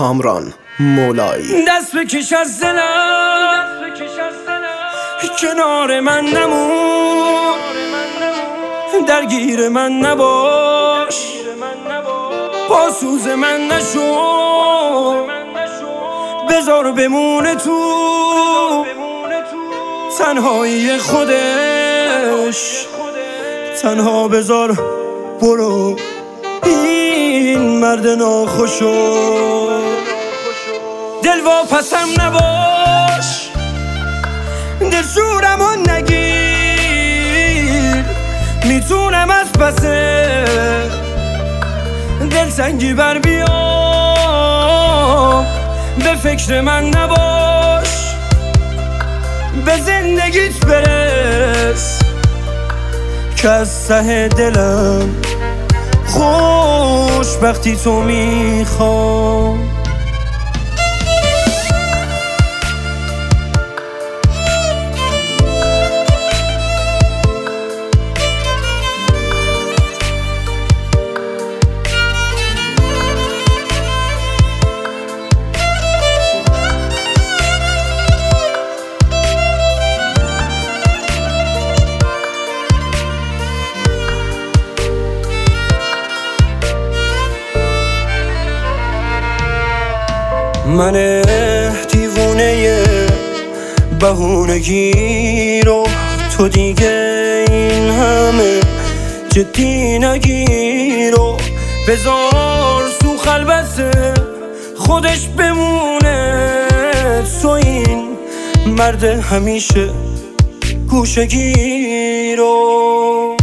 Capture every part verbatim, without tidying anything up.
کامران مولایی. دست بکش از دلم کنار من نمون، درگیر من نباش، با سوز من نشو، بذار بمونه تو تنهایی خودش، تنها بذار برو این مرد ناخوشو. دل واپسم نباش، دل شورمو نگیر، میتونم از پسه دل سنگی بر بیام. به فکر من نباش، به زندگیت برس که از ته دلم خوشبختی تو میخوام. من دیوونه بهونگی رو تو دیگه این همه جدی نگیر و بذار تو خلوت خودش بمونه. تو این مرد همیشه گوشگیر رو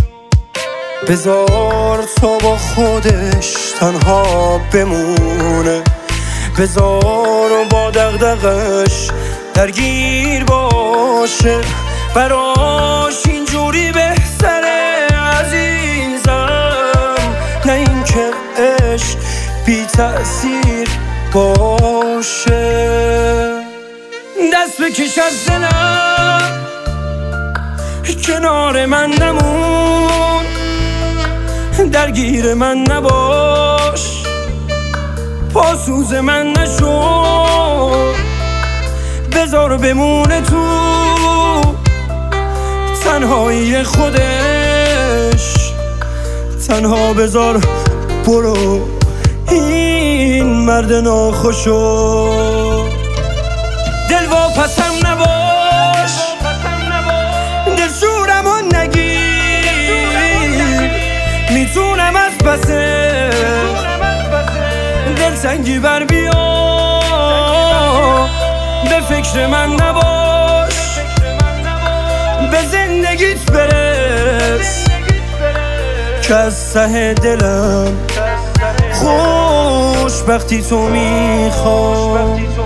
بذار تا با خودش تنها بمونه، بذار با دغدغش درگیر باشه، براش اینجوری بهتره عزیزم، نه اینکه عشق بی تأثیر باشه. دست بکش از دلم کنار من نمون، درگیر من نباش، پاسوز من نشو، بذار بمونه تو تنهایی خودش، تنها بذار برو این مرد ناخوشو. دل واپسم نباش، دل شورمو نگیر، میتونم از پسه دل سنگی بر بیام. به فکر من نباش، به زندگیت برس که از ته دلم خوشبختی تو میخوام.